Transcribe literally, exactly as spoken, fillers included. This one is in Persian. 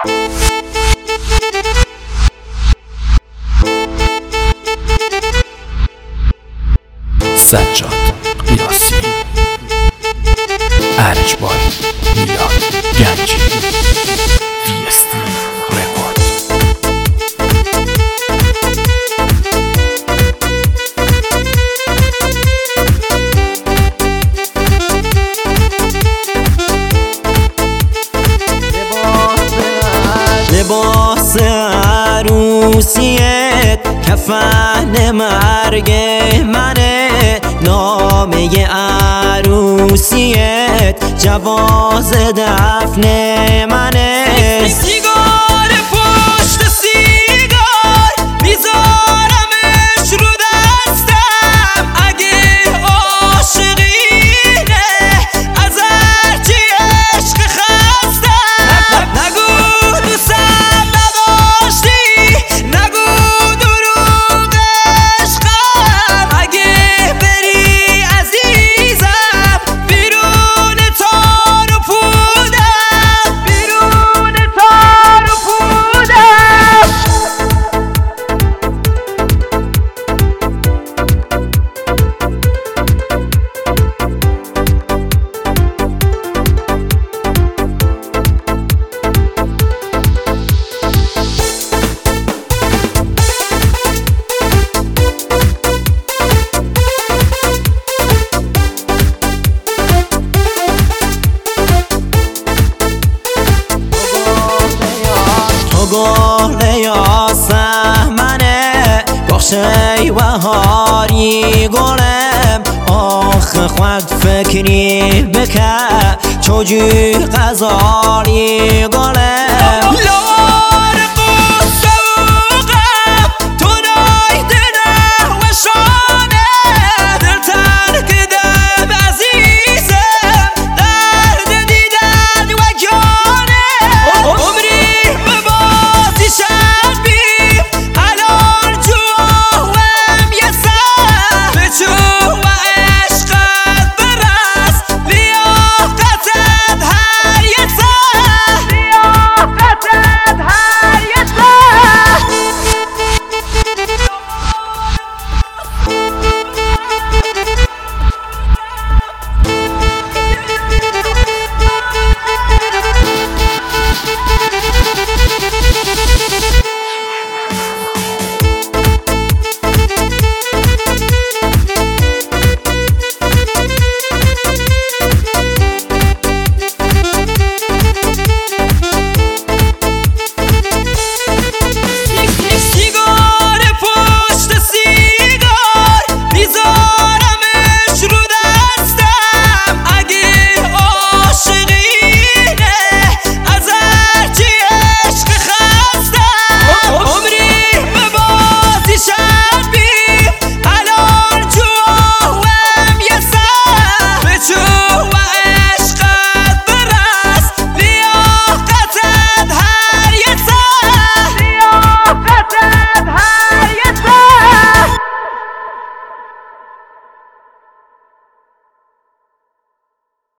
سجاد قیاسی، ارجبال میلاد گنجی، وی اس تی رکورد. لباس عروسیت کفن مرگ منه، نامه عروسیت جواز دفن منه. سیگار پشت سیگار میذارمش رو دستم، اگه عاشقینه از هرچی عشق خستم. نگو دوستم نداشتی، نگو دروغ عشقم، اگه بری عزیزم بیرون تار و پودم، بیرون تار و پودم. گل یاسه منه بخشی و هاری گلم، آخ خود فکری بکن چجور غزالی گلم.